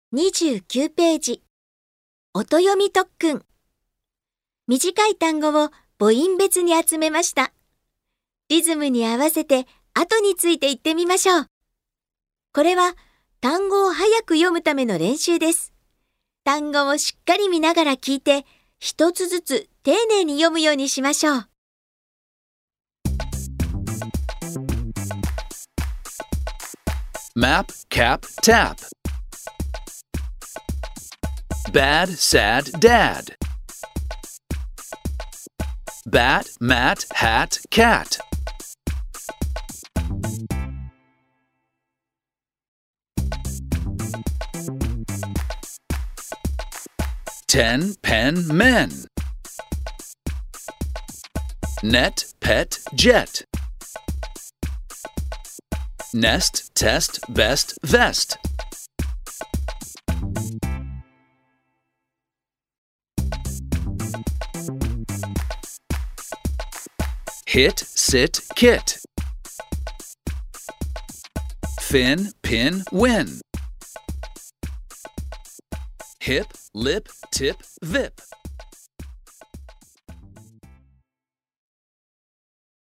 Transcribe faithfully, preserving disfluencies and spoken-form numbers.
にじゅうきゅうページ。音読み特訓。短い単語を母音別に集めました。リズムに合わせて後について言ってみましょう。これは単語を早く読むための練習です。単語をしっかり見ながら聞いて、一つずつ丁寧に読むようにしましょう。 Map, cap, tap. Bad, sad, dad. Bat, mat, hat, cat. Ten, pen, men. Net, pet, jet. Nest, test, best, vest. Hit, sit, kit. Fin, pin, win. Hip, lip, tip, vip.